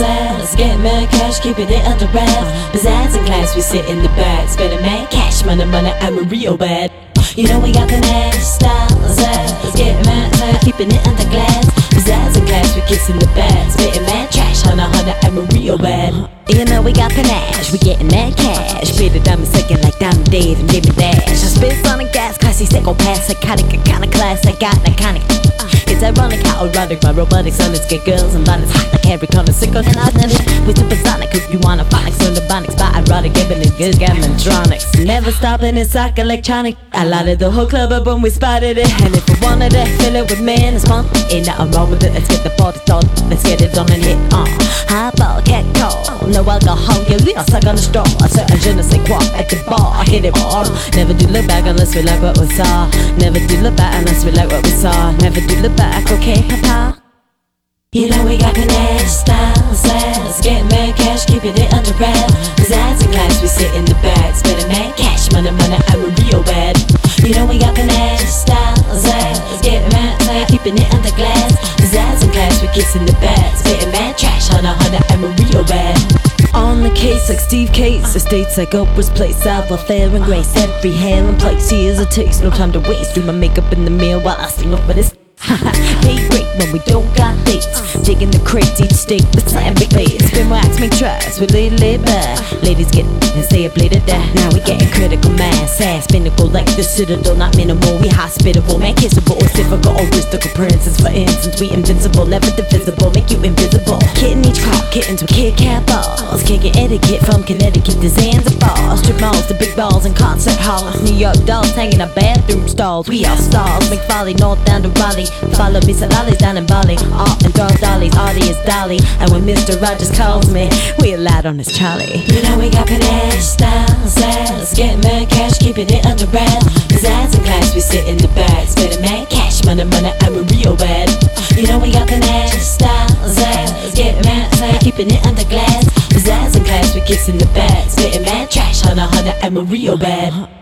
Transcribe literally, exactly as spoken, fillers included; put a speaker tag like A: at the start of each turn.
A: Let's get mad cash, keeping it under wraps. Pizzazz in class, we sit in the back, spending mad cash, money, money, I'm a real bad. You know we got the nash styles. Let's get mad cash, keeping it under glass. Pizzazz in class, we kissing the back, spitting mad trash, hunna, hunna, I'm a real bad.
B: You know we got panache, we getting mad cash. Spit it, I'm second like Diamond Dave and Jimmy Dash. I spit on the gas, classy, psychopath, psychotic, kinda class, I got iconic. It's ironic how erotic my robotic sonnets get girls and bonnets hot like Harry Connor, sick on it with supersonic. If you wanna phonics on the bonics, by ironic, giving it good gametronics. Never stopping, it's like electronic. I lighted the whole club up when we spotted it. And if we wanted it, fill it with man, it's fun. Ain't nothing wrong with it, let's get the party started. Let's get it on and hit on. Uh. Highball, cat call, no alcohol, yeah, we all suck on the straw. I said, je ne sais quoi at the bar, I hit it hard. Never do look back unless we like what we saw. Never do look back unless we like what we saw. Never do look back, okay, papa?
A: You know we got panache styles. Let's get mad cash, keeping it under wraps. Pizzazz in class, we sit in the back, spending mad cash, money, money, I'm a real bad. You know we got panache styles. Let's get mad cash, keeping it under glass. Pizzazz in class, we kissing the back, spitting mad trash, hunna, hunna, I'm a real bad.
B: On the case like Steve Case, estates like Oprah's place, out fair and grace, every hair and place. Here's a taste, no time to waste. Do my makeup in the mirror while I sing over this. Pay great when we don't got dates. Digging the crates, each steak with slam big bass. Spin wax, make tries with lady laid back. Ladies get and stay up late at that. Now we getting critical mass, ass pinnacle like the citadel, not minimal. We hospitable, man kissable, it's difficult. Oristical princess, for instance, we invincible, never divisible, make you invisible. Kitten each cop, kittens with Kit Kat balls. Kicking etiquette from Connecticut to Zanzibar. Strip malls to big balls and concert halls. New York dolls hanging in bathroom stalls. We are stars, McFarlane north down to Raleigh. Follow me, Salali's down in Bali. Art and dark dollies, Artie is Dolly. And when Mister Rogers calls me, we allowed on his Charlie.
A: You know we got panache styles. Let's get mad cash, keeping it under wraps. Pizzazz in class, we sit in the back, spending mad cash, money, money, I'm a real bad. You know we got panache styles. Let's get mad cash, keeping it under glass. Pizzazz in class, we kissing the back, spitting mad trash, hunna, hunna, I'm a real bad.